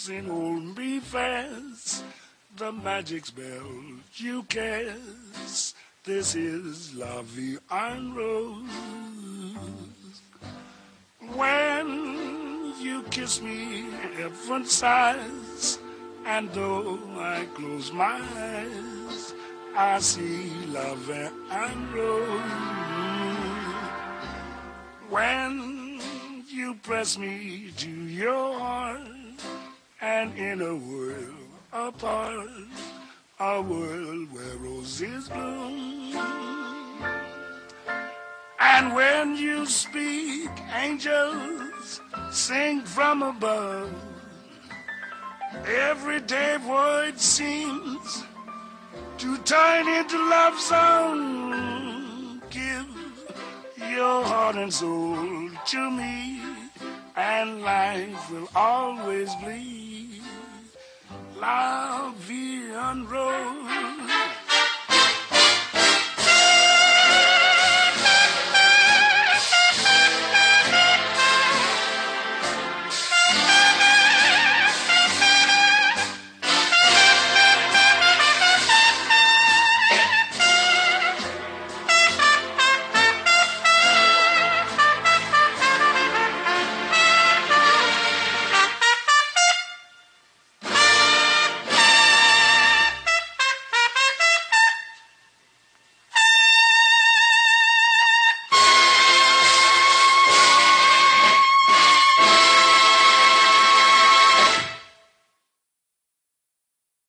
Listen, hold me fast. The magic spell you cast. This is La Vie en Rose. When you kiss me, heaven sighs, and though I close my eyes, I see La Vie en Rose. When you press me to your heart, and in a world apart, a world where roses bloom. And when you speak, angels sing from above. Everyday voice seems to turn into love song. Give your heart and soul to me, and life will always be La Vie en Rose.